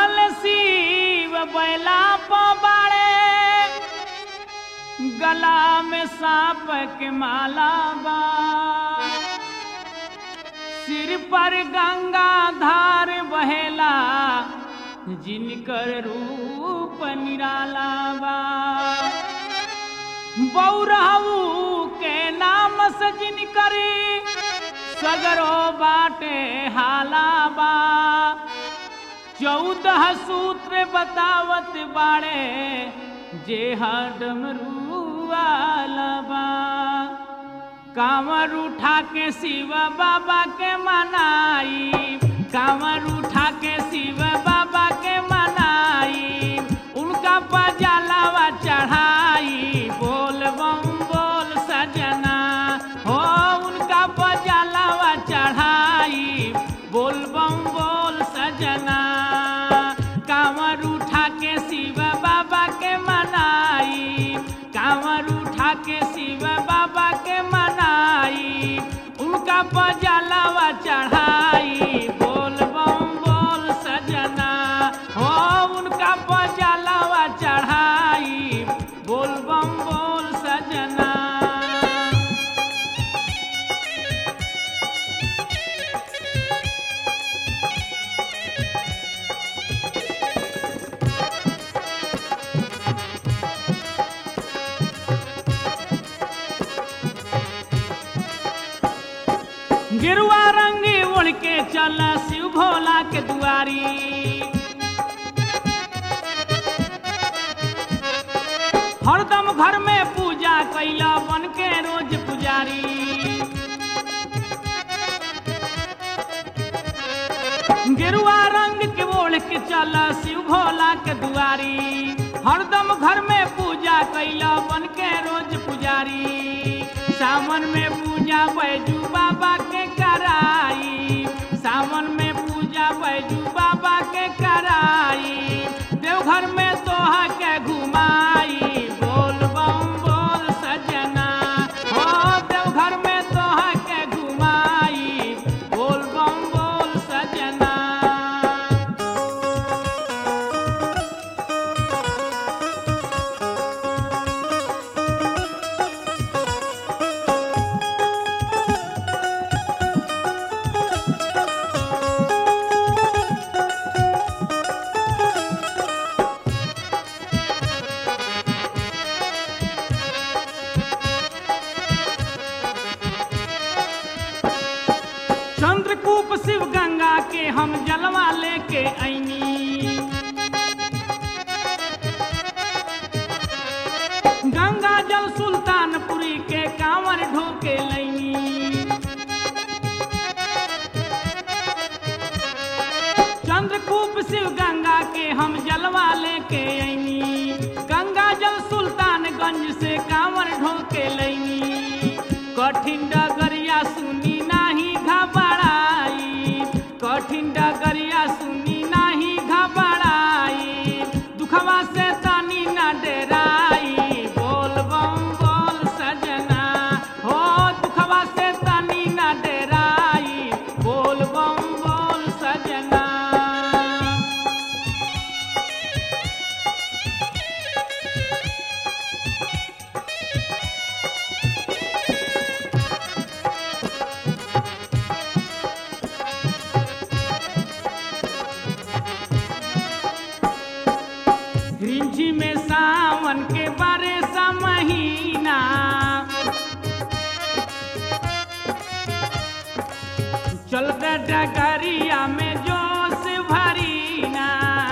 चढ़ल शिव बैला पबाड़े गला में सांप के माला बा सिर पर गंगा धार बहेला जिनकर रूप निराला बा बौरहू के नाम से जिनकर सगरो बाटे हाला बा 14 सूत्र बतावत बाड़े जे डमरू वाला बा कांवर उठा के शिव बाबा के मनाई कांवर उठा के शिव बाबा के मनाई उनका पजालावा चढ़ाई बोल बम बोल सजना हो उनका पजालावा चढ़ाई बोल बम बोल सजना कांवर उठा के शिव बाबा के मनाई कांवर उठा के शिव बाबा के मनाई उनका पजालावा चढ़ाई बोल बम बोल सजना हो उनका पजालावा चढ़ाई बोल बम बोल सजना गिरुआ रंगी उड़ के चल शिव भोला के दुआरी हरदम घर में पूजा कैला बन के रोज पुजारी गिरुआ रंग के ओढ़ के चल शिव भोला के दुआरी हरदम घर में पूजा कैला बन के रोज पुजारी सावन में पूजा बैजू बाबा के कराई सावन में पूजा बैजू बाबा के कराई देवघर में तोहा के घुमाई बोल बम बोल सजना हो देवघर में तोहा के घुमाई बोल बम बोल सजना चंद्रकूप शिव गंगा के हम जलवा लेके आईनी गंगा जल सुल्तानपुरी के कांवर ढोके लैनी चंद्रकूप शिव गंगा के हम जलवा लेके आईनी गंगा जल सुल्तानगंज से कांवर ढोके लैनी कठिन डगरिया सुनी नाही घबराई कठिन डगरिया सुनी नाही घबराई दुखवा से तनी न डराई बोल बम बोल सजना हो दुखवा से तनी न डराई बोल बम बोल सजना रिंझी में सावन के बरसा महीना चलते डगरिया में जोश भरीना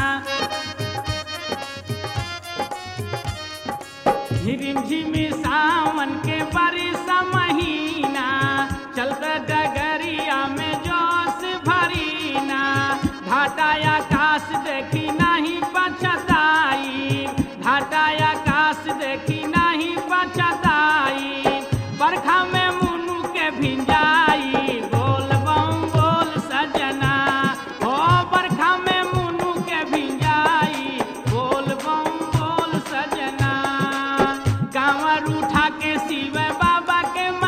रिंझी में सावन के बरसा महीना चलते डगरिया में जोश भरीना घाटा आकाश देखी नहीं पछताई घाटा आकाश देखी नहीं पछताई बरखा में मुनु के भिंजाई बोल बम बोल सजना हो बरखा में मुनु के भिंजाई बोल बम बोल सजना कांवर उठा के शिव बाबा के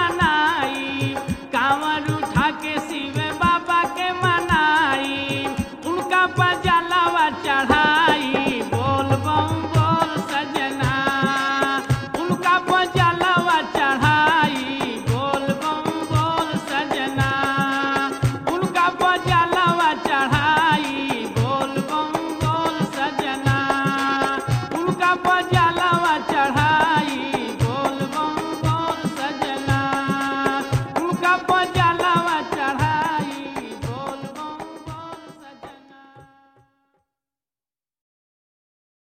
बजा